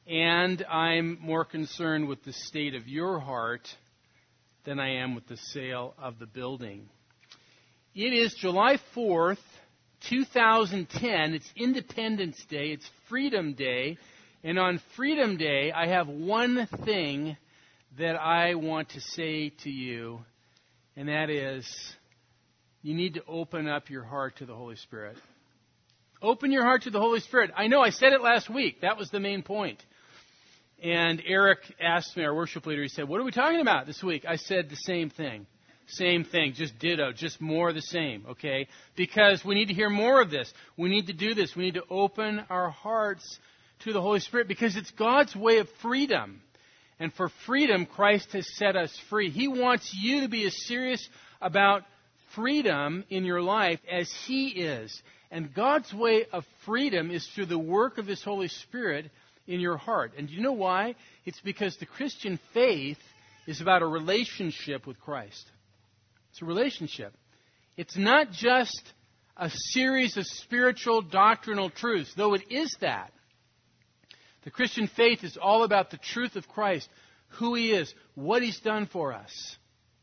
And I'm more concerned with the state of your heart than I am with the sale of the building. It is July 4th, 2010. It's Independence Day. It's Freedom Day. And on Freedom Day, I have one thing that I want to say to you, and that is you need to open up your heart to the Holy Spirit. Open your heart to the Holy Spirit. I know I said it last week. That was the main point. And Eric asked me, our worship leader, he said, what are we talking about this week? I said the same thing. Same thing, just ditto, just more of the same, okay? Because we need to hear more of this. We need to do this. We need to open our hearts to the Holy Spirit because it's God's way of freedom. And for freedom, Christ has set us free. He wants you to be as serious about freedom in your life as He is. And God's way of freedom is through the work of His Holy Spirit in your heart. And do you know why? It's because the Christian faith is about a relationship with Christ. It's a relationship. It's not just a series of spiritual doctrinal truths, though it is that. The Christian faith is all about the truth of Christ, who He is, what He's done for us.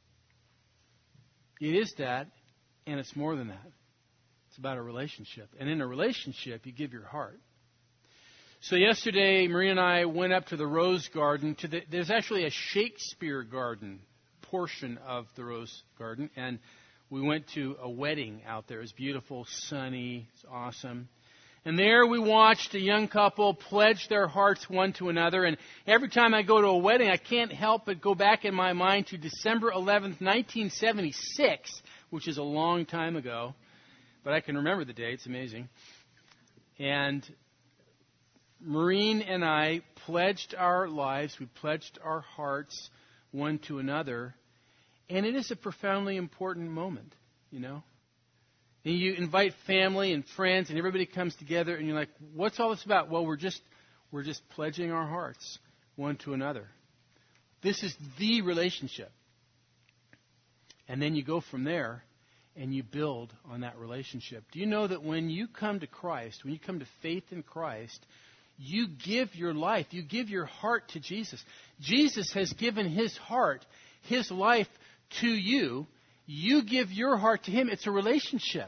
It is that, and it's more than that. It's about a relationship. And in a relationship, you give your heart. So yesterday, Maria and I went up to the Rose Garden. There's actually a Shakespeare garden portion of the Rose Garden. And we went to a wedding out there. It was beautiful, sunny, it's awesome. And there we watched a young couple pledge their hearts one to another. And every time I go to a wedding, I can't help but go back in my mind to December 11th, 1976, which is a long time ago. But I can remember the date. It's amazing. And Maureen and I pledged our lives. We pledged our hearts one to another. And it is a profoundly important moment, you know. And you invite family and friends, and everybody comes together, and you're like, what's all this about? Well, we're just pledging our hearts one to another. This is the relationship. And then you go from there, and you build on that relationship. Do you know that when you come to Christ, when you come to faith in Christ, you give your life, you give your heart to Jesus. Jesus has given His heart, His life to you. You give your heart to Him. It's a relationship.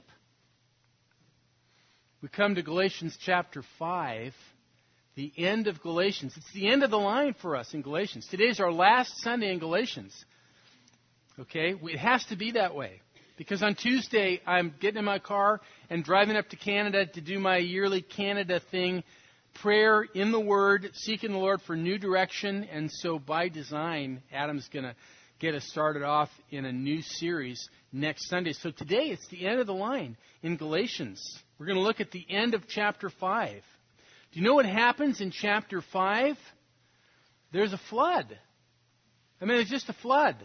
We come to Galatians chapter 5, the end of Galatians. It's the end of the line for us in Galatians. Today's our last Sunday in Galatians. Okay? It has to be that way. Because on Tuesday, I'm getting in my car and driving up to Canada to do my yearly Canada thing, prayer in the Word, seeking the Lord for new direction. And so by design, Adam's going to get us started off in a new series next Sunday. So today, it's the end of the line in Galatians. We're going to look at the end of chapter 5. Do you know what happens in chapter 5? There's a flood. I mean, it's just a flood.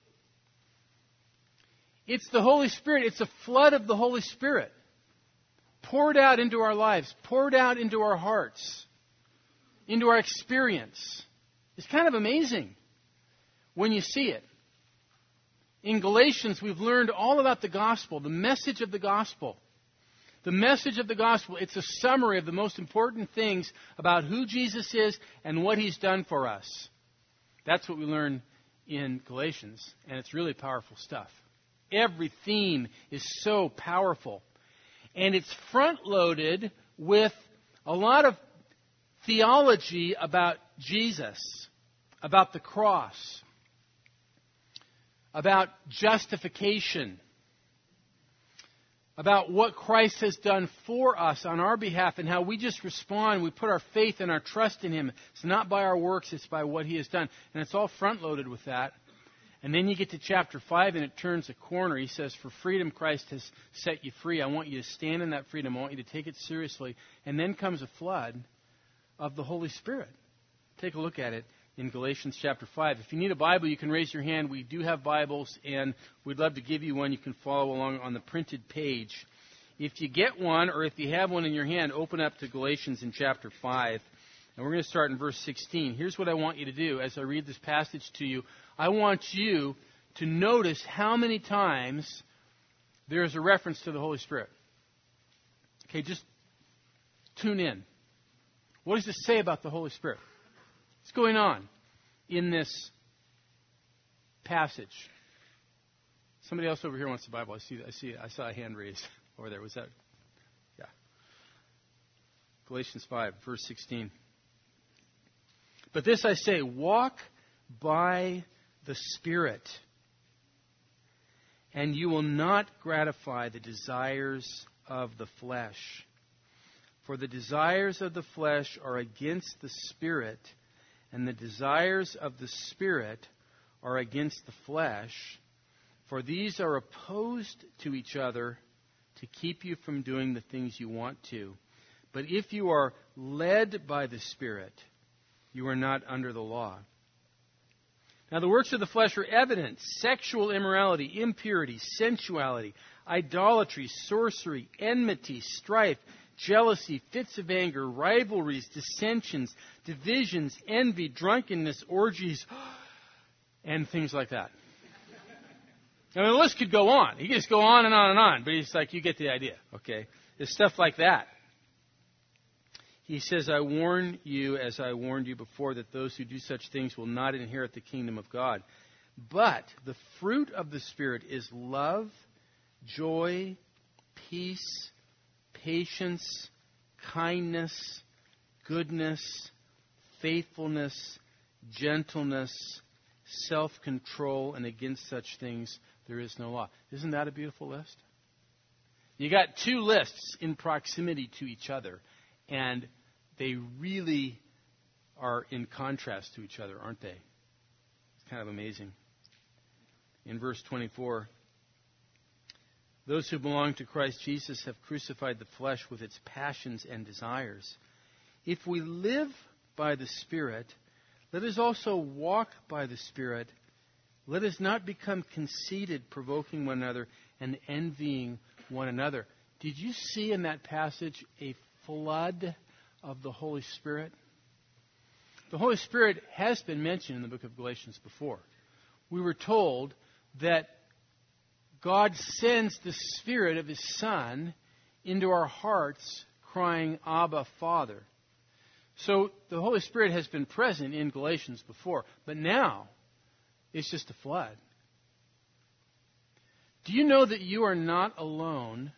It's the Holy Spirit. It's a flood of the Holy Spirit poured out into our lives, poured out into our hearts, into our experience. It's kind of amazing when you see it. In Galatians, we've learned all about the gospel, the message of the gospel. The message of the gospel, it's a summary of the most important things about who Jesus is and what He's done for us. That's what we learn in Galatians, and it's really powerful stuff. Every theme is so powerful. And it's front-loaded with a lot of theology about Jesus, about the cross, about justification, about what Christ has done for us on our behalf and how we just respond. We put our faith and our trust in Him. It's not by our works, it's by what He has done. And it's all front-loaded with that. And then you get to chapter 5 and it turns a corner. He says, for freedom Christ has set you free. I want you to stand in that freedom. I want you to take it seriously. And then comes a flood of the Holy Spirit. Take a look at it in Galatians chapter 5. If you need a Bible, you can raise your hand. We do have Bibles, and we'd love to give you one. You can follow along on the printed page. If you get one, or if you have one in your hand, open up to Galatians in chapter 5. And we're going to start in verse 16. Here's what I want you to do as I read this passage to you. I want you to notice how many times there is a reference to the Holy Spirit. Okay, just tune in. What does it say about the Holy Spirit? What's going on in this passage? Somebody else over here wants the Bible. I saw a hand raised over there. Was that? Yeah. Galatians 5, verse 16. But this I say, walk by the Spirit, and you will not gratify the desires of the flesh. For the desires of the flesh are against the Spirit, and the desires of the Spirit are against the flesh. For these are opposed to each other to keep you from doing the things you want to. But if you are led by the Spirit, you are not under the law. Now the works of the flesh are evident: sexual immorality, impurity, sensuality, idolatry, sorcery, enmity, strife, jealousy, fits of anger, rivalries, dissensions, divisions, envy, drunkenness, orgies, and things like that. I mean, the list could go on. He could just go on and on and on, but he's like, you get the idea, okay? There's stuff like that. He says, I warn you, as I warned you before, that those who do such things will not inherit the kingdom of God. But the fruit of the Spirit is love, joy, peace, patience, kindness, goodness, faithfulness, gentleness, self-control, and against such things there is no law. Isn't that a beautiful list? You got two lists in proximity to each other, and they really are in contrast to each other, aren't they? It's kind of amazing. In verse 24, those who belong to Christ Jesus have crucified the flesh with its passions and desires. If we live by the Spirit, let us also walk by the Spirit. Let us not become conceited, provoking one another and envying one another. Did you see in that passage a flood of the Holy Spirit? The Holy Spirit has been mentioned in the book of Galatians before. We were told that God sends the Spirit of His Son into our hearts, crying, Abba, Father. So the Holy Spirit has been present in Galatians before, but now it's just a flood. Do you know that you are not alone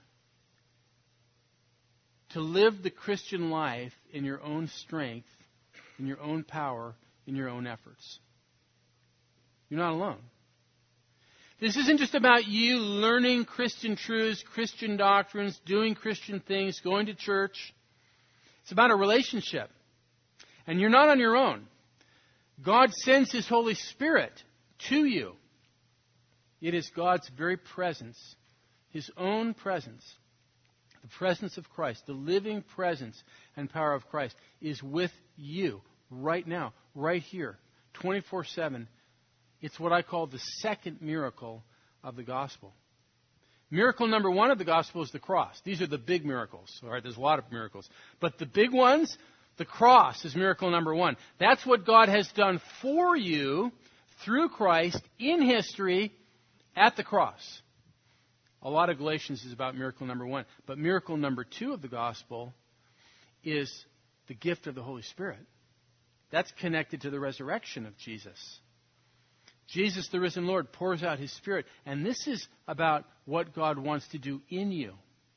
to live the Christian life in your own strength, in your own power, in your own efforts? You're not alone. This isn't just about you learning Christian truths, Christian doctrines, doing Christian things, going to church. It's about a relationship. And you're not on your own. God sends His Holy Spirit to you. It is God's very presence, His own presence, the presence of Christ, the living presence and power of Christ is with you right now, right here, 24/7. It's what I call the second miracle of the gospel. Miracle number one of the gospel is the cross. These are the big miracles. All right, there's a lot of miracles. But the big ones, the cross is miracle number one. That's what God has done for you through Christ in history at the cross. A lot of Galatians is about miracle number one. But miracle number two of the gospel is the gift of the Holy Spirit. That's connected to the resurrection of Jesus. Jesus, the risen Lord, pours out His Spirit. And this is about what God wants to do in you.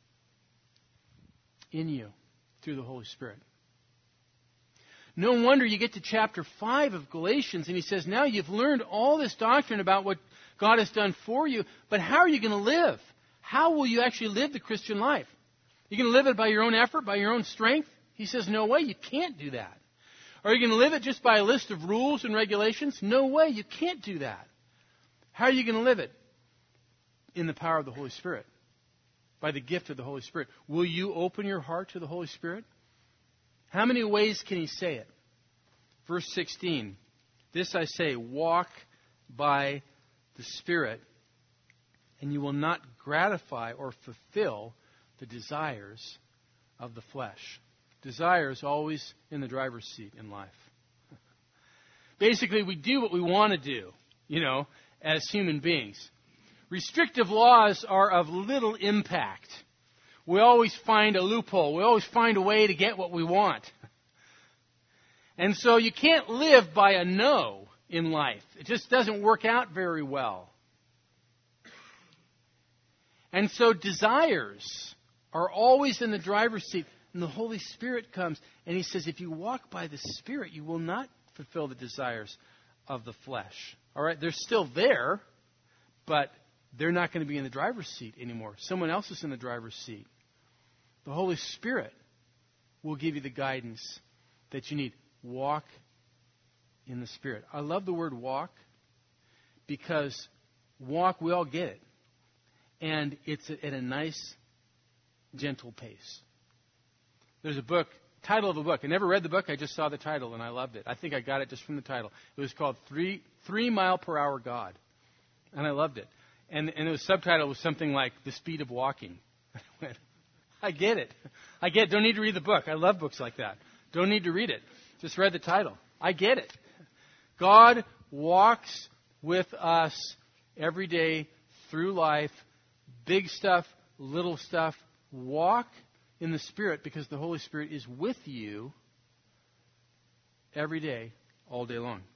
In you. Through the Holy Spirit. No wonder you get to chapter 5 of Galatians and he says, now you've learned all this doctrine about what God has done for you, but how are you going to live? How will you actually live the Christian life? You're going to live it by your own effort, by your own strength? He says, no way, you can't do that. Are you going to live it just by a list of rules and regulations? No way, you can't do that. How are you going to live it? In the power of the Holy Spirit. By the gift of the Holy Spirit. Will you open your heart to the Holy Spirit? How many ways can he say it? Verse 16. This I say, walk by the Spirit, and you will not gratify or fulfill the desires of the flesh. Desires always in the driver's seat in life. Basically, we do what we want to do, as human beings. Restrictive laws are of little impact. We always find a loophole. We always find a way to get what we want. And so you can't live by a no in life. It just doesn't work out very well. And so desires are always in the driver's seat. And the Holy Spirit comes and He says, if you walk by the Spirit, you will not fulfill the desires of the flesh. All right, they're still there, but they're not going to be in the driver's seat anymore. Someone else is in the driver's seat. The Holy Spirit will give you the guidance that you need. Walk in the Spirit. I love the word walk because walk, we all get it. And it's at a nice, gentle pace. There's a book, title of a book. I never read the book. I just saw the title and I loved it. I think I got it just from the title. It was called 3 Mile Per Hour God. And I loved it. And the subtitle was something like The Speed of Walking. I went, I get it. I get it. Don't need to read the book. I love books like that. Don't need to read it. Just read the title. I get it. God walks with us every day through life. Big stuff, little stuff. Walk in the Spirit because the Holy Spirit is with you every day, all day long.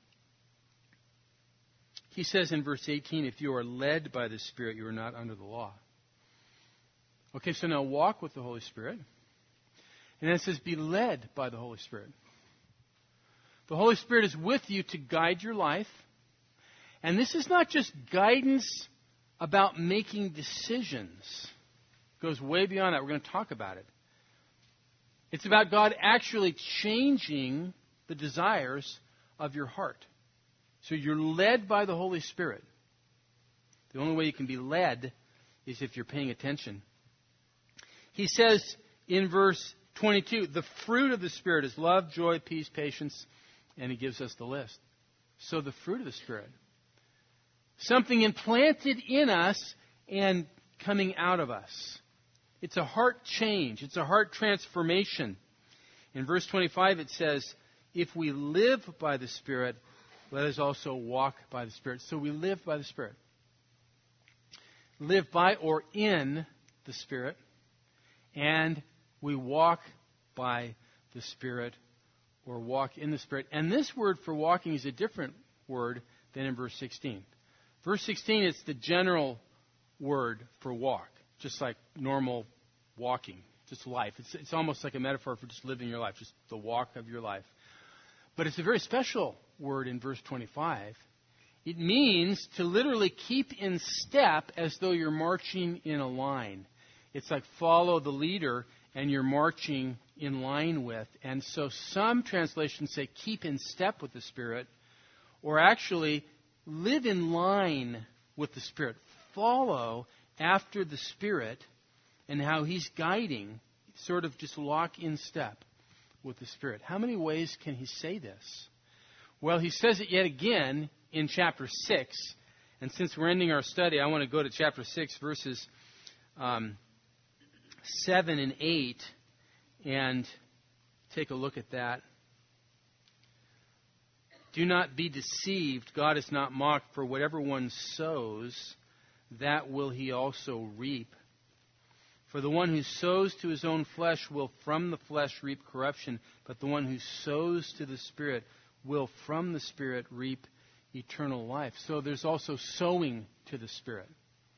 He says in verse 18, if you are led by the Spirit, you are not under the law. Okay, so now walk with the Holy Spirit. And then it says be led by the Holy Spirit. The Holy Spirit is with you to guide your life. And this is not just guidance about making decisions. It goes way beyond that. We're going to talk about it. It's about God actually changing the desires of your heart. So you're led by the Holy Spirit. The only way you can be led is if you're paying attention. He says in verse 22, the fruit of the Spirit is love, joy, peace, patience, and He gives us the list. So the fruit of the Spirit. Something implanted in us and coming out of us. It's a heart change. It's a heart transformation. In verse 25 it says, if we live by the Spirit, let us also walk by the Spirit. So we live by the Spirit. Live by or in the Spirit. And we walk by the Spirit or walk in the Spirit. And this word for walking is a different word than in verse 16. Verse 16 is the general word for walk, just like normal walking, just life. It's almost like a metaphor for just living your life, just the walk of your life. But it's a very special word in verse 25. It means to literally keep in step as though you're marching in a line. It's like follow the leader and you're marching in line with. And so some translations say keep in step with the Spirit, or actually live in line with the Spirit. Follow after the Spirit and how He's guiding. Sort of just lock in step with the Spirit. How many ways can He say this? Well, He says it yet again in chapter 6. And since we're ending our study, I want to go to chapter 6, verses 7 and 8, and take a look at that. Do not be deceived. God is not mocked, for whatever one sows, that will he also reap. For the one who sows to his own flesh will from the flesh reap corruption, but the one who sows to the Spirit will from the Spirit reap eternal life. So there's also sowing to the Spirit.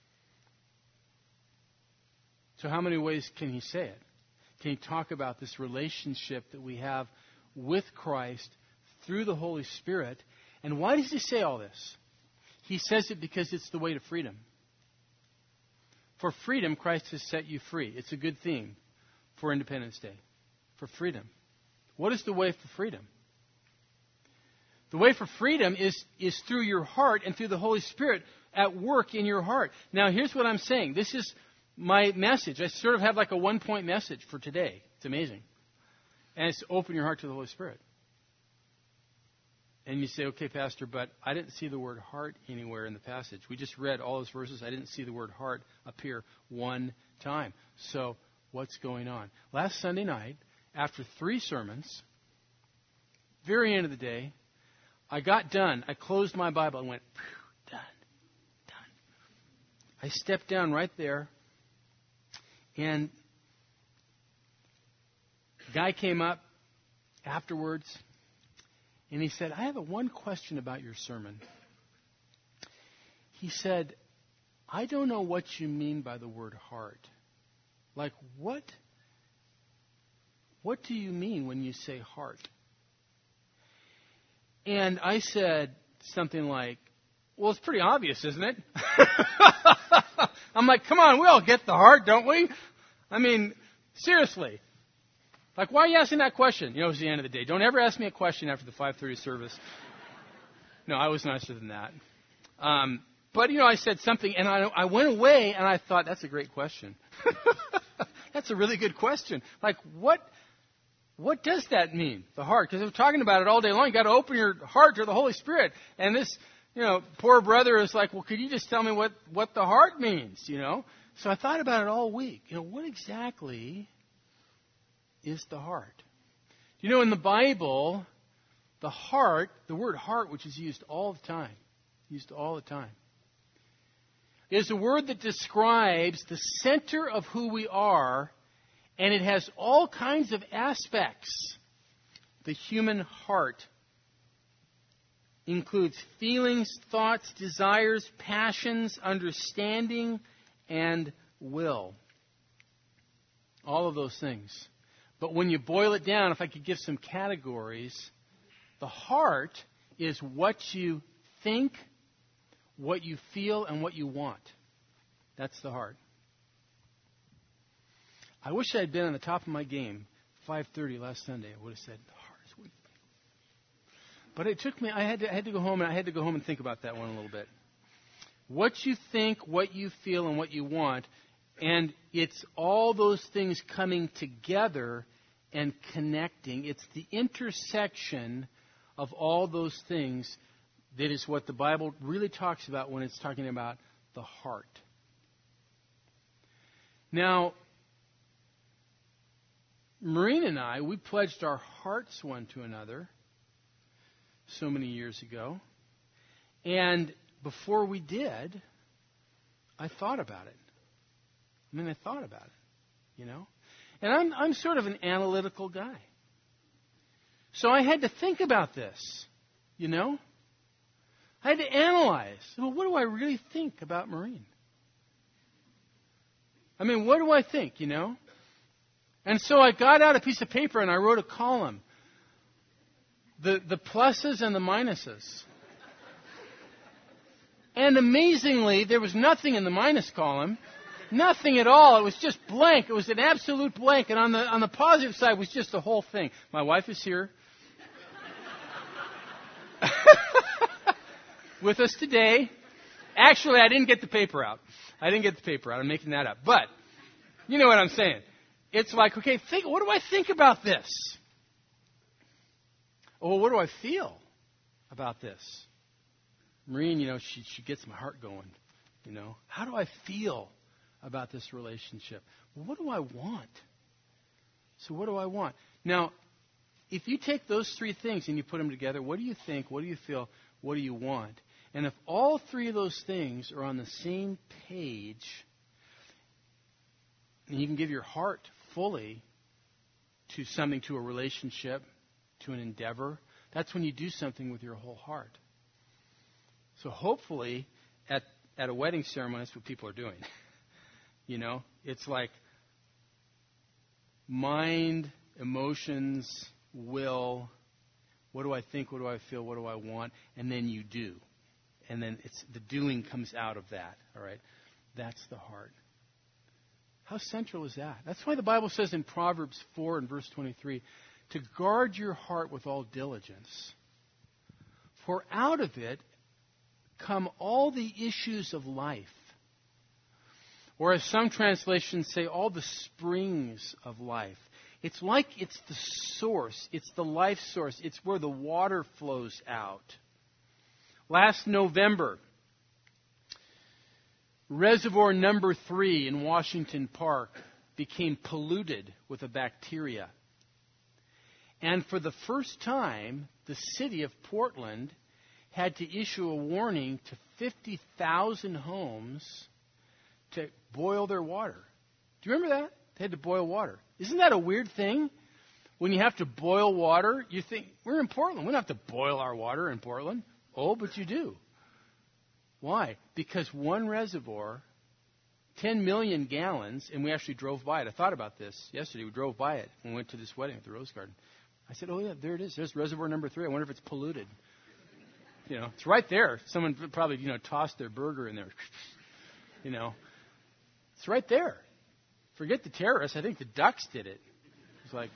So how many ways can he say it? Can he talk about this relationship that we have with Christ through the Holy Spirit? And why does he say all this? He says it because it's the way to freedom. For freedom, Christ has set you free. It's a good theme for Independence Day. For freedom. What is the way for freedom? The way for freedom is through your heart and through the Holy Spirit at work in your heart. Now, here's what I'm saying. This is my message. I sort of have like a one-point message for today. It's amazing. And it's open your heart to the Holy Spirit. And you say, okay, Pastor, but I didn't see the word heart anywhere in the passage. We just read all those verses. I didn't see the word heart appear one time. So what's going on? Last Sunday night, after 3 sermons, very end of the day, I got done. I closed my Bible and went, done. I stepped down right there, and a guy came up afterwards, And he said, I have one question about your sermon. He said, I don't know what you mean by the word heart. Like, what do you mean when you say heart? And I said something like, well, it's pretty obvious, isn't it? I'm like, come on, we all get the heart, don't we? I mean, seriously. Like, why are you asking that question? You know, it was the end of the day. Don't ever ask me a question after the 5:30 service. No, I was nicer than that. But, you know, I said something, and I went away, and I thought, that's a great question. That's a really good question. Like, what does that mean, the heart? Because we're talking about it all day long. You've got to open your heart to the Holy Spirit. And this, you know, poor brother is like, well, could you just tell me what the heart means, you know? So I thought about it all week. You know, what exactly is the heart? You know, in the Bible, the heart, the word heart, which is used all the time, is a word that describes the center of who we are, and it has all kinds of aspects. The human heart includes feelings, thoughts, desires, passions, understanding, and will. All of those things. But when you boil it down, if I could give some categories, the heart is what you think, what you feel, and what you want. That's the heart. I wish I had been on the top of my game 5:30 last Sunday. I would have said, the heart is what you think. But it took me, I had to go home and think about that one a little bit. What you think, what you feel, and what you want. And it's all those things coming together and connecting. It's the intersection of all those things that is what the Bible really talks about when it's talking about the heart. Now, Maureen and I, we pledged our hearts one to another so many years ago. And before we did, I thought about it. I thought about it, you know. And I'm sort of an analytical guy. So I had to think about this, you know. I had to analyze. Well, what do I really think about Maureen? What do I think, you know? And so I got out a piece of paper and I wrote a column. The pluses and the minuses. And amazingly, there was nothing in the minus column. Nothing at all. It was just blank. It was an absolute blank. And on the positive side was just the whole thing. My wife is here with us today. Actually, I didn't get the paper out. I'm making that up. But you know what I'm saying. It's like, okay, what do I think about this? Oh, what do I feel about this? Maureen, you know, she gets my heart going. You know, how do I feel about this relationship? Well, what do I want? So what do I want? Now, if you take those three things and you put them together, what do you think? What do you feel? What do you want? And if all three of those things are on the same page, and you can give your heart fully to something, to a relationship, to an endeavor, that's when you do something with your whole heart. So hopefully, at a wedding ceremony, that's what people are doing. You know, it's like mind, emotions, will. What do I think? What do I feel? What do I want? And then you do. And then the doing comes out of that. All right? That's the heart. How central is that? That's why the Bible says in Proverbs 4 and verse 23, to guard your heart with all diligence. For out of it come all the issues of life. Or as some translations say, all the springs of life. It's like it's the source. It's the life source. It's where the water flows out. Last November, Reservoir number 3 in Washington Park became polluted with a bacteria. And for the first time, the city of Portland had to issue a warning to 50,000 homes to boil their water. Do you remember that? They had to boil water. Isn't that a weird thing? When you have to boil water, you think, we're in Portland. We don't have to boil our water in Portland. Oh, but you do. Why? Because one reservoir, 10 million gallons, and we actually drove by it. I thought about this yesterday. We drove by it when we went to this wedding at the Rose Garden. I said, oh, yeah, there it is. There's reservoir number 3. I wonder if it's polluted. It's right there. Someone probably, tossed their burger in there. It's right there. Forget the terrorists. I think the ducks did it. It's like,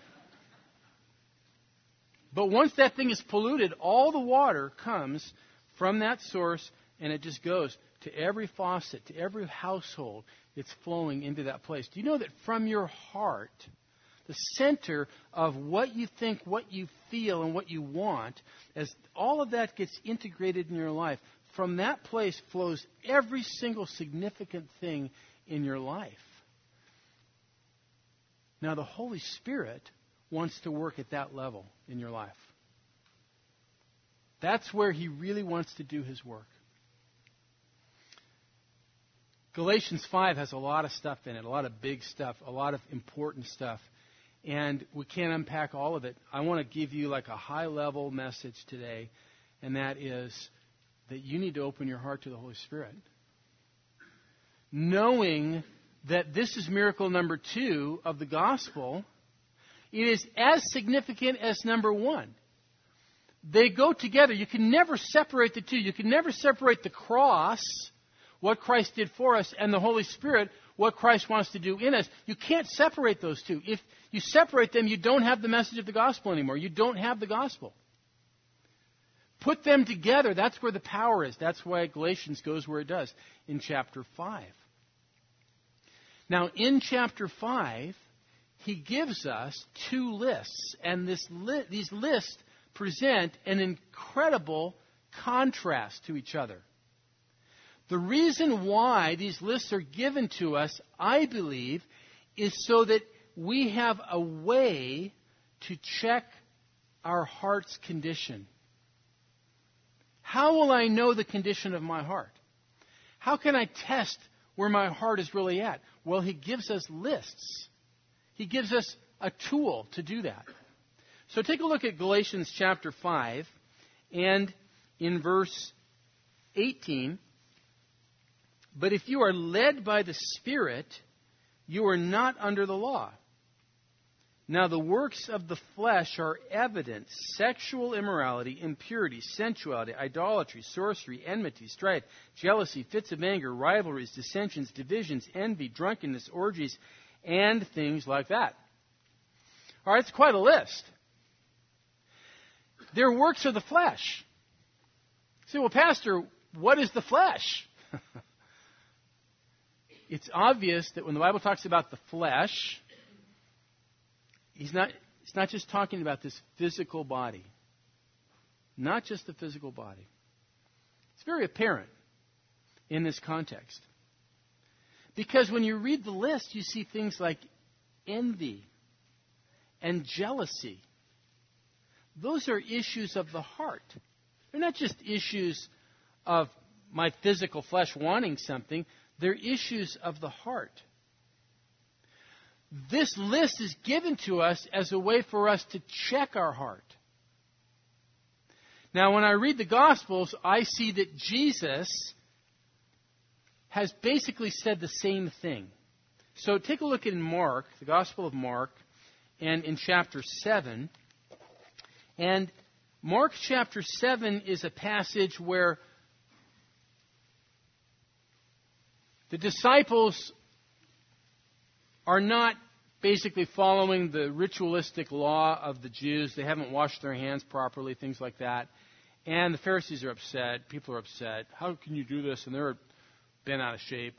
but once that thing is polluted, all the water comes from that source, and it just goes to every faucet, to every household. It's flowing into that place. Do you know that from your heart, the center of what you think, what you feel, and what you want, as all of that gets integrated in your life, from that place flows every single significant thing in your life. Now, the Holy Spirit wants to work at that level in your life. That's where He really wants to do His work. Galatians 5 has a lot of stuff in it, a lot of big stuff, a lot of important stuff. And we can't unpack all of it. I want to give you like a high-level message today, and that is that you need to open your heart to the Holy Spirit. Knowing that this is miracle number 2 of the gospel, it is as significant as number 1. They go together. You can never separate the two. You can never separate the cross, what Christ did for us, and the Holy Spirit, what Christ wants to do in us. You can't separate those two. If you separate them, you don't have the message of the gospel anymore. You don't have the gospel. Put them together. That's where the power is. That's why Galatians goes where it does in chapter 5. Now, in chapter 5, he gives us 2 lists. And these lists present an incredible contrast to each other. The reason why these lists are given to us, I believe, is so that we have a way to check our heart's condition. How will I know the condition of my heart? How can I test where my heart is really at? Well, he gives us lists. He gives us a tool to do that. So take a look at Galatians chapter 5, and in verse 18, but if you are led by the Spirit, you are not under the law. Now the works of the flesh are evident: sexual immorality, impurity, sensuality, idolatry, sorcery, enmity, strife, jealousy, fits of anger, rivalries, dissensions, divisions, envy, drunkenness, orgies, and things like that. All right, it's quite a list. They're works of the flesh. You say, well, Pastor, what is the flesh? It's obvious that when the Bible talks about the flesh, it's not just talking about this physical body. Not just the physical body. It's very apparent in this context. Because when you read the list, you see things like envy and jealousy. Those are issues of the heart. They're not just issues of my physical flesh wanting something. They're issues of the heart. This list is given to us as a way for us to check our heart. Now, when I read the Gospels, I see that Jesus has basically said the same thing. So take a look in Mark, the Gospel of Mark, and in chapter 7. And Mark chapter 7 is a passage where the disciples are not basically following the ritualistic law of the Jews. They haven't washed their hands properly, things like that. And the Pharisees are upset. People are upset. How can you do this? And they're bent out of shape.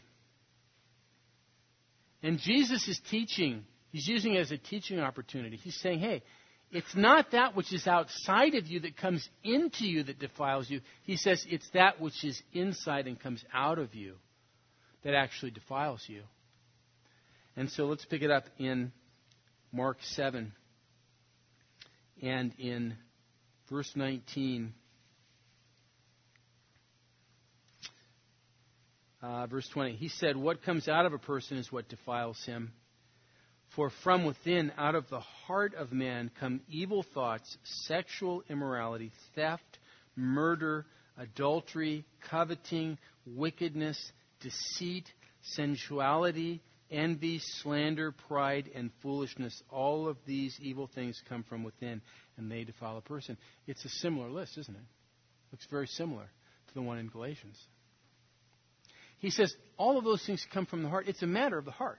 And Jesus is teaching. He's using it as a teaching opportunity. He's saying, hey, it's not that which is outside of you that comes into you that defiles you. He says it's that which is inside and comes out of you that actually defiles you. And so let's pick it up in Mark 7 and in verse 19. Verse 20. He said, what comes out of a person is what defiles him. For from within, out of the heart of man, come evil thoughts, sexual immorality, theft, murder, adultery, coveting, wickedness, deceit, sensuality, envy, slander, pride, and foolishness. All of these evil things come from within, and they defile a person. It's a similar list, isn't it? Looks very similar to the one in Galatians. He says all of those things come from the heart. It's a matter of the heart.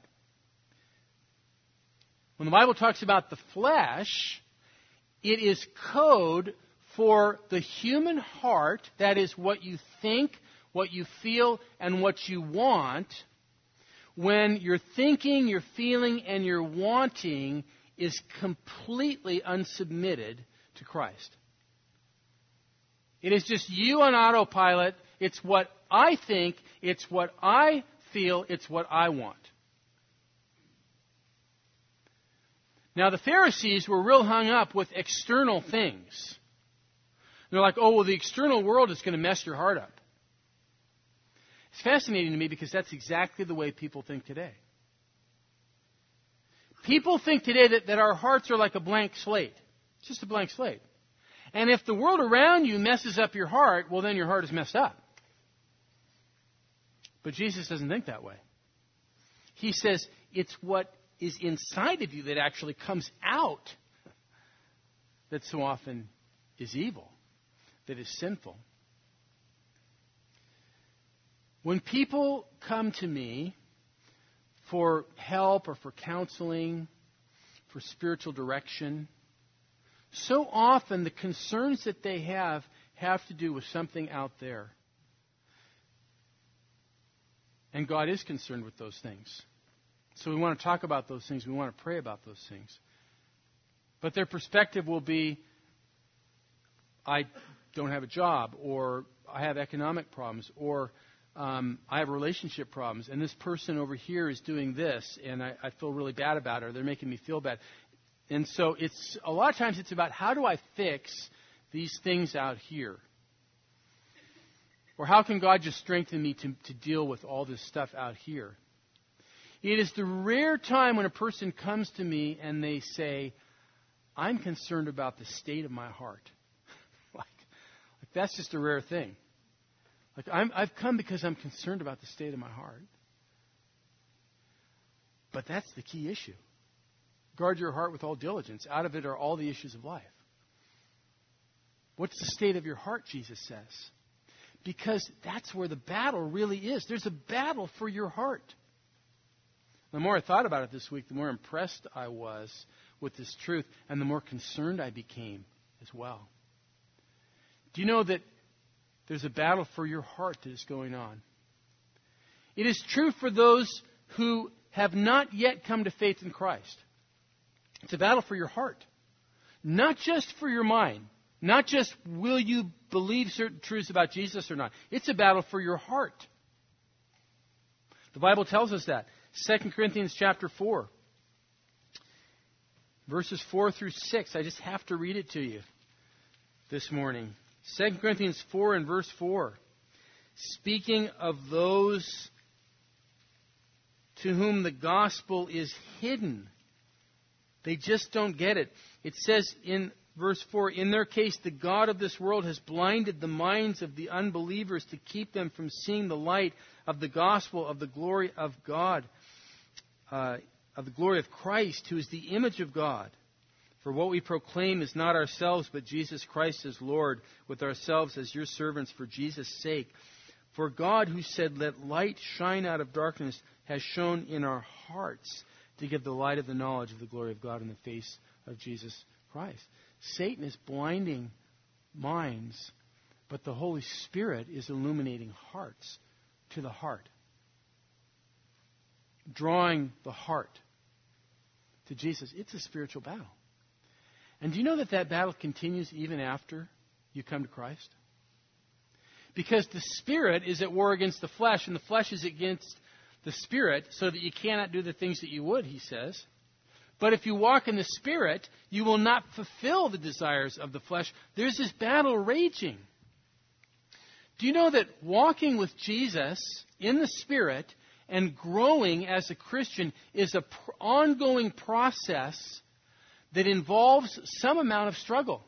When the Bible talks about the flesh, it is code for the human heart, that is what you think, what you feel, and what you want, when your thinking, your feeling, and your wanting is completely unsubmitted to Christ. It is just you on autopilot. It's what I think, it's what I feel, it's what I want. Now, the Pharisees were real hung up with external things. They're like, oh, well, the external world is going to mess your heart up. It's fascinating to me because that's exactly the way people think today. People think today that our hearts are like a blank slate. It's just a blank slate. And if the world around you messes up your heart, well, then your heart is messed up. But Jesus doesn't think that way. He says it's what is inside of you that actually comes out that so often is evil, that is sinful. When people come to me for help or for counseling, for spiritual direction, so often the concerns that they have to do with something out there. And God is concerned with those things. So we want to talk about those things. We want to pray about those things. But their perspective will be, I don't have a job, or I have economic problems, or I have relationship problems, and this person over here is doing this, and I feel really bad about it, or they're making me feel bad. And so it's a lot of times it's about how do I fix these things out here? Or how can God just strengthen me to deal with all this stuff out here? It is the rare time when a person comes to me and they say, I'm concerned about the state of my heart. like that's just a rare thing. Like I've come because I'm concerned about the state of my heart. But that's the key issue. Guard your heart with all diligence. Out of it are all the issues of life. What's the state of your heart, Jesus says? Because that's where the battle really is. There's a battle for your heart. The more I thought about it this week, the more impressed I was with this truth, and the more concerned I became as well. Do you know that there's a battle for your heart that is going on? It is true for those who have not yet come to faith in Christ. It's a battle for your heart. Not just for your mind. Not just will you believe certain truths about Jesus or not. It's a battle for your heart. The Bible tells us that. 2 Corinthians chapter 4. Verses 4 through 6. I just have to read it to you this morning. 2 Corinthians 4 and verse 4. Speaking of those to whom the gospel is hidden. They just don't get it. It says in verse 4, in their case, the God of this world has blinded the minds of the unbelievers to keep them from seeing the light of the gospel of the glory of God, of the glory of Christ, who is the image of God. For what we proclaim is not ourselves, but Jesus Christ as Lord, with ourselves as your servants for Jesus' sake. For God, who said, let light shine out of darkness, has shone in our hearts to give the light of the knowledge of the glory of God in the face of Jesus Christ. Satan is blinding minds, but the Holy Spirit is illuminating hearts to the heart. Drawing the heart to Jesus. It's a spiritual battle. And do you know that battle continues even after you come to Christ? Because the Spirit is at war against the flesh, and the flesh is against the Spirit, so that you cannot do the things that you would, he says. But if you walk in the Spirit, you will not fulfill the desires of the flesh. There's this battle raging. Do you know that walking with Jesus in the Spirit And growing as a Christian is an ongoing process that involves some amount of struggle.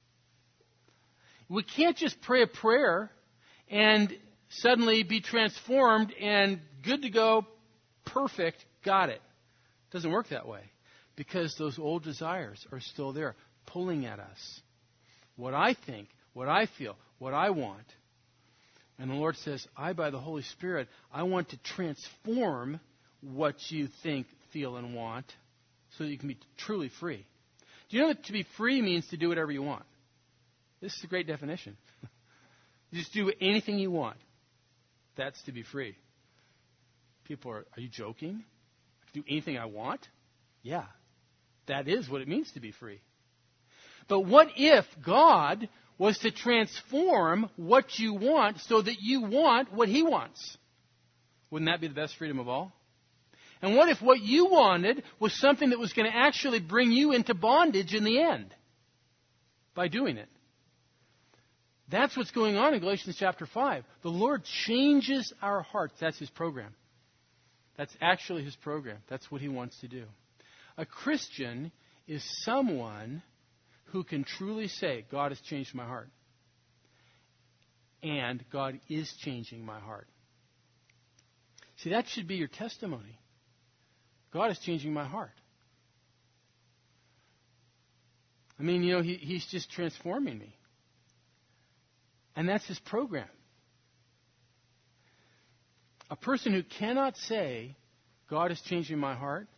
We can't just pray a prayer and suddenly be transformed and good to go, perfect, got it. It doesn't work that way because those old desires are still there, pulling at us. What I think, what I feel, what I want. And the Lord says, I, by the Holy Spirit, I want to transform what you think, feel, and want so that you can be truly free. Do you know that to be free means to do whatever you want? This is a great definition. You just do anything you want. That's to be free. People are you joking? I can do anything I want? Yeah. That is what it means to be free. But what if God was to transform what you want so that you want what He wants? Wouldn't that be the best freedom of all? And what if what you wanted was something that was going to actually bring you into bondage in the end by doing it? That's what's going on in Galatians chapter 5. The Lord changes our hearts. That's His program. That's actually His program. That's what He wants to do. A Christian is someone who can truly say, God has changed my heart. And God is changing my heart. See, that should be your testimony. God is changing my heart. I mean, He's just transforming me. And that's His program. A person who cannot say, God is changing my heart,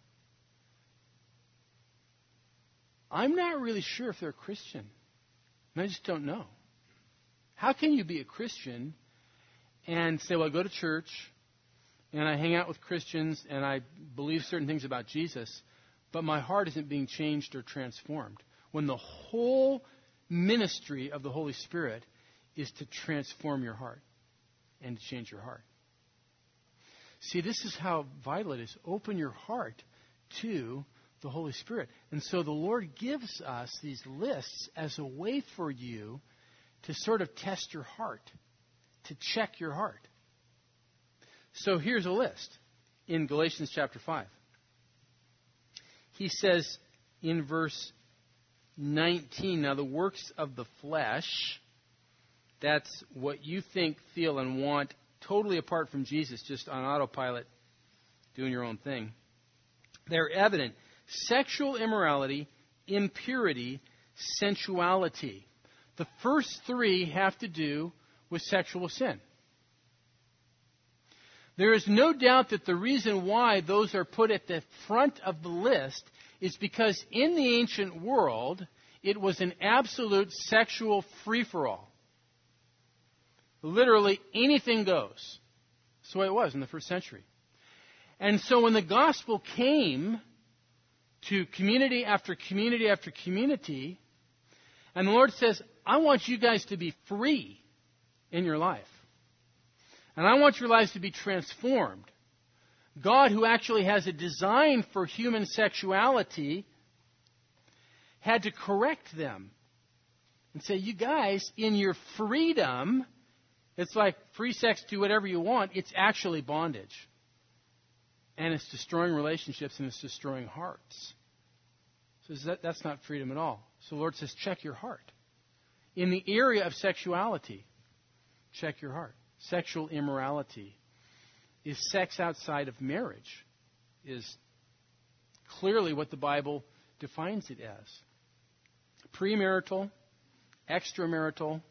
I'm not really sure if they're a Christian. And I just don't know. How can you be a Christian and say, well, I go to church and I hang out with Christians and I believe certain things about Jesus, but my heart isn't being changed or transformed, when the whole ministry of the Holy Spirit is to transform your heart and to change your heart. See, this is how vital it is. Open your heart to the Holy Spirit. And so the Lord gives us these lists as a way for you to sort of test your heart, to check your heart. So here's a list in Galatians chapter 5. He says in verse 19, now the works of the flesh, that's what you think, feel, and want, totally apart from Jesus, just on autopilot, doing your own thing. They're evident. Sexual immorality, impurity, sensuality. The first three have to do with sexual sin. There is no doubt that the reason why those are put at the front of the list is because in the ancient world, it was an absolute sexual free-for-all. Literally anything goes. That's the way it was in the first century. And so when the gospel came to community after community after community, and the Lord says, I want you guys to be free in your life. And I want your lives to be transformed. God, who actually has a design for human sexuality, had to correct them and say, you guys, in your freedom, it's like free sex, do whatever you want. It's actually bondage. And it's destroying relationships and it's destroying hearts. So that's not freedom at all. So the Lord says, check your heart. In the area of sexuality, check your heart. Sexual immorality is sex outside of marriage, is clearly what the Bible defines it as. Premarital, extramarital,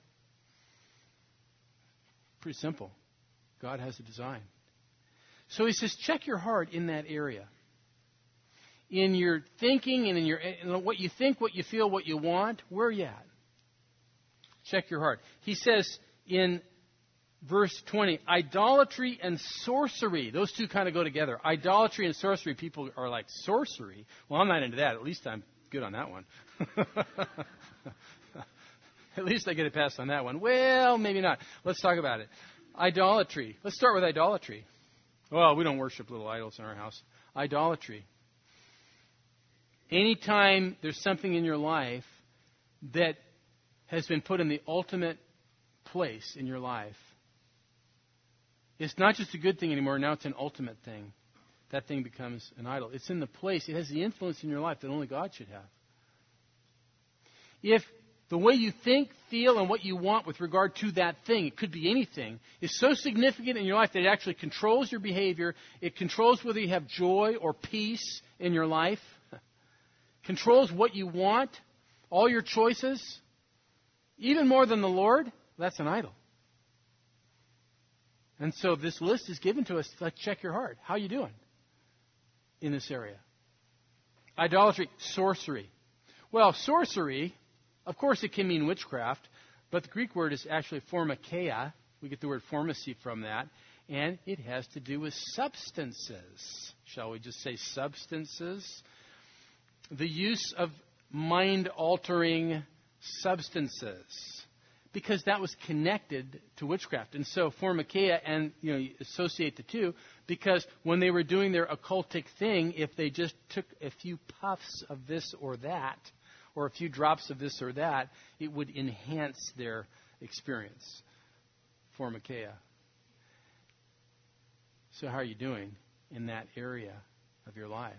pretty simple. God has a design. So he says, check your heart in that area. In your thinking and in what you think, what you feel, what you want, where are you at? Check your heart. He says in verse 20, idolatry and sorcery. Those two kind of go together. Idolatry and sorcery. People are like, sorcery? Well, I'm not into that. At least I'm good on that one. At least I get a pass on that one. Well, maybe not. Let's talk about it. Idolatry. Let's start with idolatry. Well, we don't worship little idols in our house. Idolatry. Anytime there's something in your life that has been put in the ultimate place in your life, It's not just a good thing anymore. Now it's an ultimate thing. That thing becomes an idol. It's in the place. It has the influence in your life that only God should have. If the way you think, feel, and what you want with regard to that thing, it could be anything, is so significant in your life that it actually controls your behavior, it controls whether you have joy or peace in your life, controls what you want, all your choices, even more than the Lord, that's an idol. And so this list is given to us to check your heart. How are you doing in this area? Idolatry, sorcery. Well, sorcery, of course it can mean witchcraft, but the Greek word is actually pharmakeia. We get the word pharmacy from that. And it has to do with substances. Shall we just say substances? The use of mind-altering substances. Because that was connected to witchcraft. And so pharmakeia, and you associate the two, because when they were doing their occultic thing, if they just took a few puffs of this or that, or a few drops of this or that, it would enhance their experience. Pharmakeia. So how are you doing in that area of your life?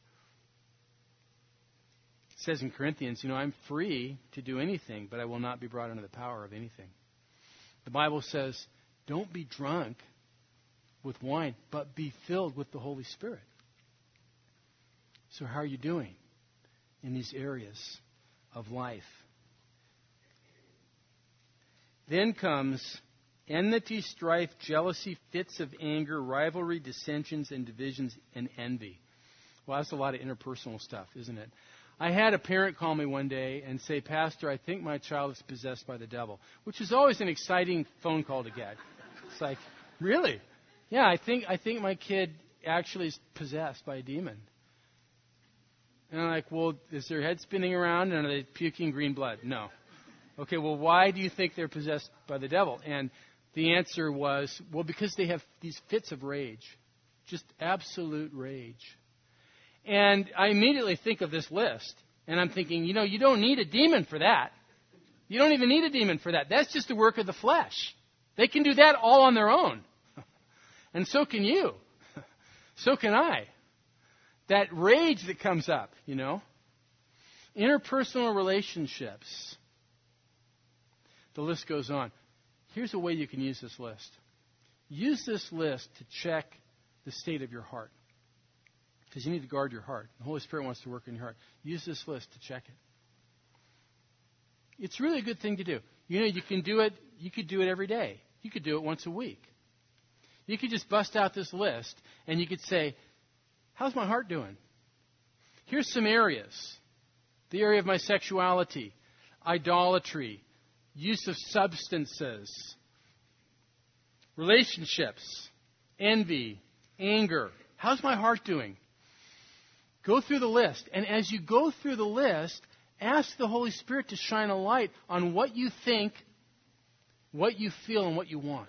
It says in Corinthians, I'm free to do anything, but I will not be brought under the power of anything. The Bible says, don't be drunk with wine, but be filled with the Holy Spirit. So how are you doing in these areas of life? Then comes enmity, strife, jealousy, fits of anger, rivalry, dissensions, and divisions, and envy. Well, that's a lot of interpersonal stuff, isn't it? I had a parent call me one day and say, Pastor, I think my child is possessed by the devil, which is always an exciting phone call to get. It's like, really? Yeah, I think my kid actually is possessed by a demon. And I'm like, well, is their head spinning around and are they puking green blood? No. Okay, well, why do you think they're possessed by the devil? And the answer was, well, because they have these fits of rage, just absolute rage. And I immediately think of this list, and I'm thinking, you don't need a demon for that. You don't even need a demon for that. That's just the work of the flesh. They can do that all on their own. And so can you. So can I. That rage that comes up, Interpersonal relationships. The list goes on. Here's a way you can use this list. Use this list to check the state of your heart. Because you need to guard your heart. The Holy Spirit wants to work in your heart. Use this list to check it. It's really a good thing to do. You can do it. You could do it every day. You could do it once a week. You could just bust out this list and you could say, how's my heart doing? Here's some areas. The area of my sexuality, idolatry, use of substances, relationships, envy, anger. How's my heart doing? Go through the list. And as you go through the list, ask the Holy Spirit to shine a light on what you think, what you feel, and what you want.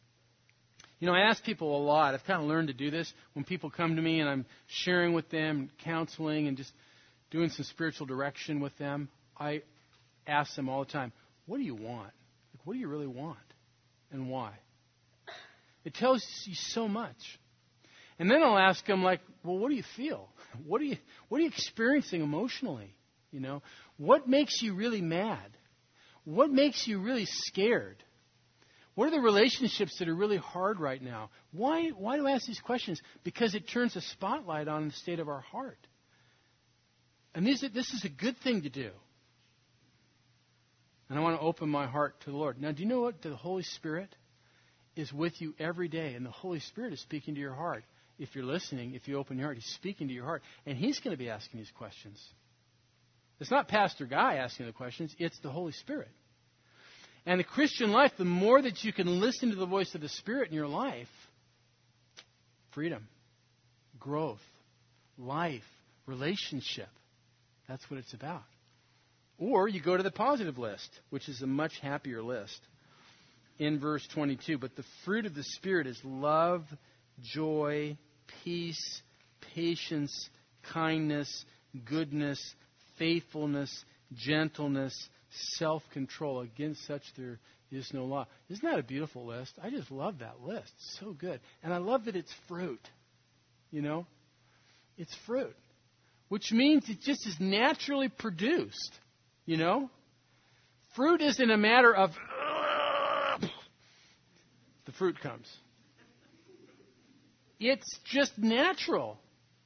I ask people a lot. I've kind of learned to do this. When people come to me and I'm sharing with them, counseling, and just doing some spiritual direction with them, I ask them all the time, what do you want? What do you really want? And why? It tells you so much. And then I'll ask them, well, what do you feel? What are you experiencing emotionally? What makes you really mad? What makes you really scared? What are the relationships that are really hard right now? Why do I ask these questions? Because it turns a spotlight on the state of our heart. And this is a good thing to do. And I want to open my heart to the Lord. Now, do you know what? The Holy Spirit is with you every day. And the Holy Spirit is speaking to your heart. If you're listening, if you open your heart, He's speaking to your heart. And He's going to be asking these questions. It's not Pastor Guy asking the questions. It's the Holy Spirit. And the Christian life, the more that you can listen to the voice of the Spirit in your life, freedom, growth, life, relationship. That's what it's about. Or you go to the positive list, which is a much happier list. In verse 22, but the fruit of the Spirit is love, joy, peace, patience, kindness, goodness, faithfulness, gentleness, self-control. Against such there is no law. Isn't that a beautiful list? I just love that list. It's so good. And I love that it's fruit. You know? It's fruit. Which means it just is naturally produced. You know? Fruit isn't a matter of the fruit comes. It's just natural.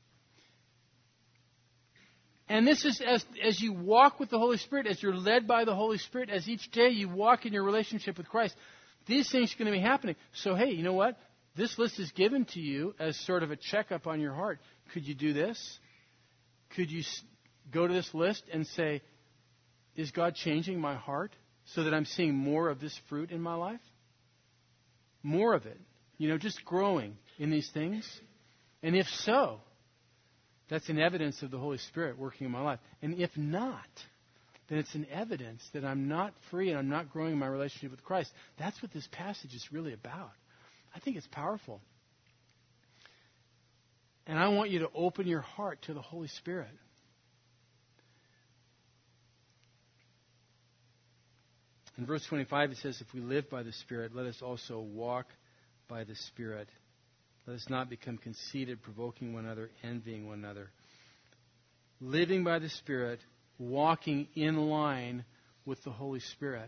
And this is as you walk with the Holy Spirit, as you're led by the Holy Spirit, as each day you walk in your relationship with Christ, these things are going to be happening. So, hey, you know what? This list is given to you as sort of a checkup on your heart. Could you do this? Could you go to this list and say, is God changing my heart so that I'm seeing more of this fruit in my life? More of it. You know, just growing in these things. And if so, that's an evidence of the Holy Spirit working in my life. And if not, then it's an evidence that I'm not free and I'm not growing in my relationship with Christ. That's what this passage is really about. I think it's powerful. And I want you to open your heart to the Holy Spirit. In verse 25 it says, if we live by the Spirit, let us also walk by the Spirit. Let us not become conceited, provoking one another, envying one another. Living by the Spirit, walking in line with the Holy Spirit.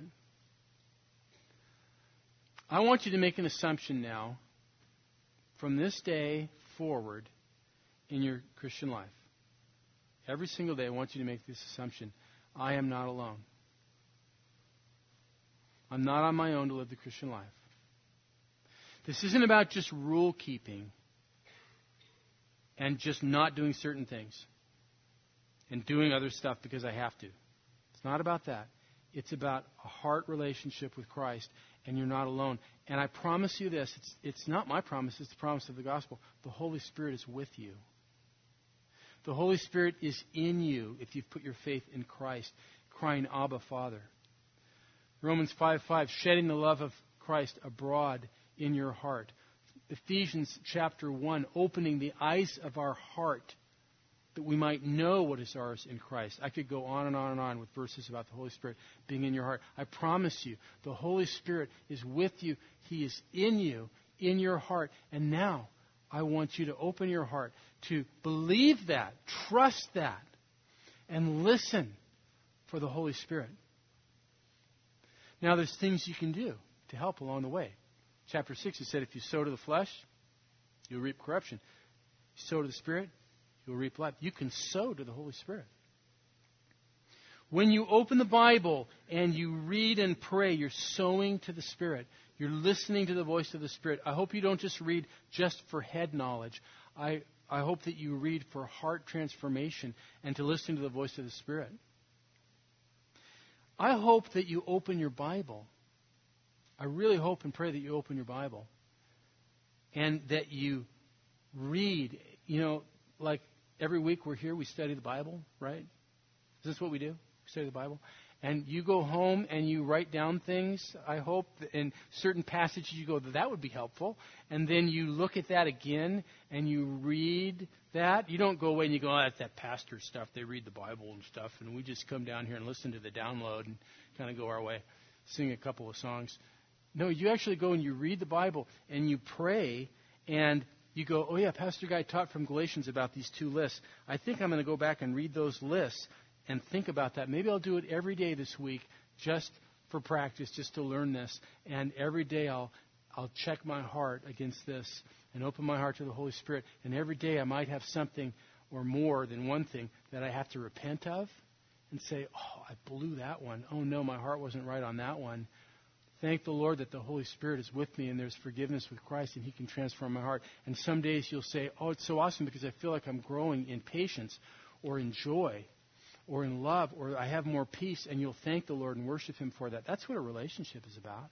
I want you to make an assumption now, from this day forward in your Christian life. Every single day I want you to make this assumption. I am not alone. I'm not on my own to live the Christian life. This isn't about just rule keeping and just not doing certain things and doing other stuff because I have to. It's not about that. It's about a heart relationship with Christ, and you're not alone. And I promise you this, it's not my promise, it's the promise of the gospel. The Holy Spirit is with you. The Holy Spirit is in you if you've put your faith in Christ, crying, Abba, Father. Romans 5:5, shedding the love of Christ abroad in your heart. Ephesians chapter 1, opening the eyes of our heart that we might know what is ours in Christ. I could go on and on and on with verses about the Holy Spirit being in your heart. I promise you, the Holy Spirit is with you. He is in you, in your heart. And now, I want you to open your heart to believe that, trust that, and listen for the Holy Spirit. Now, there's things you can do to help along the way. Chapter 6, it said, if you sow to the flesh, you'll reap corruption. You sow to the Spirit, you'll reap life. You can sow to the Holy Spirit. When you open the Bible and you read and pray, you're sowing to the Spirit. You're listening to the voice of the Spirit. I hope you don't just read just for head knowledge. I hope that you read for heart transformation and to listen to the voice of the Spirit. I hope that you open your Bible. I really hope and pray that you open your Bible and that you read. You know, like every week we're here, we study the Bible, right? Is this what we do? We study the Bible. And you go home and you write down things, I hope, in certain passages you go, that would be helpful. And then you look at that again and you read that. You don't go away and you go, oh, that's that pastor stuff. They read the Bible and stuff. And we just come down here and listen to the download and kind of go our way, sing a couple of songs. No, you actually go and you read the Bible and you pray and you go, oh yeah, Pastor Guy taught from Galatians about these two lists. I think I'm going to go back and read those lists and think about that. Maybe I'll do it every day this week just for practice, just to learn this. And every day I'll check my heart against this and open my heart to the Holy Spirit. And every day I might have something or more than one thing that I have to repent of and say, oh, I blew that one. Oh no, my heart wasn't right on that one. Thank the Lord that the Holy Spirit is with me and there's forgiveness with Christ and He can transform my heart. And some days you'll say, oh, it's so awesome because I feel like I'm growing in patience or in joy or in love or I have more peace, and you'll thank the Lord and worship Him for that. That's what a relationship is about.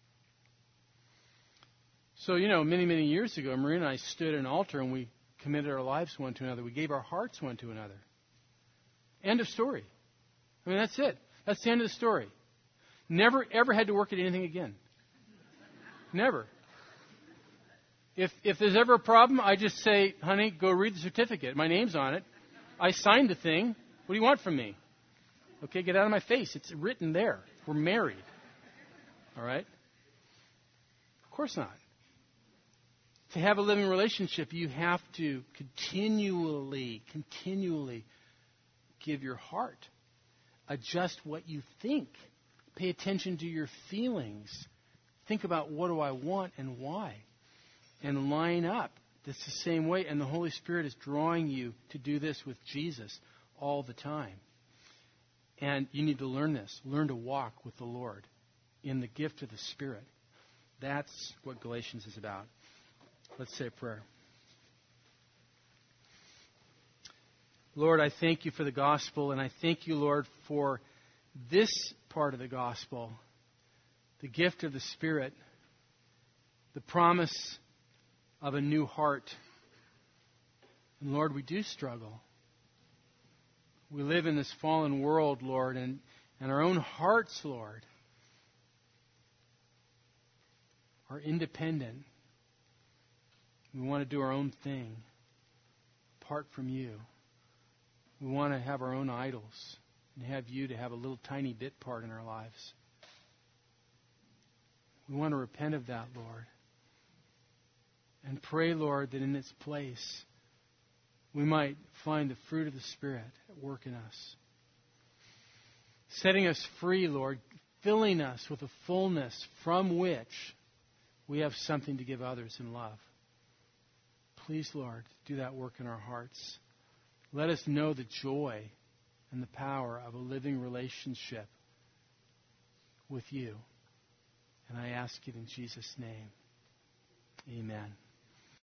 So, you know, many, many years ago, Maria and I stood at an altar and we committed our lives one to another. We gave our hearts one to another. End of story. I mean, that's it. That's the end of the story. Never, ever had to work at anything again. Never. If there's ever a problem, I just say, honey, go read the certificate. My name's on it. I signed the thing. What do you want from me? Okay, get out of my face. It's written there. We're married. All right? Of course not. To have a living relationship, you have to continually give your heart. Adjust what you think. Pay attention to your feelings. Think about what do I want and why. And line up. It's the same way. And the Holy Spirit is drawing you to do this with Jesus all the time. And you need to learn this. Learn to walk with the Lord in the gift of the Spirit. That's what Galatians is about. Let's say a prayer. Lord, I thank you for the gospel, and I thank you, Lord, for this part of the gospel, the gift of the Spirit, the promise of a new heart. And Lord, we do struggle. We live in this fallen world, Lord, and our own hearts, Lord, are independent. We want to do our own thing apart from you. We want to have our own idols and have you to have a little tiny bit part in our lives. We want to repent of that, Lord. And pray, Lord, that in its place we might find the fruit of the Spirit at work in us. Setting us free, Lord, filling us with a fullness from which we have something to give others in love. Please, Lord, do that work in our hearts. Let us know the joy and the power of a living relationship with you. And I ask it in Jesus' name. Amen.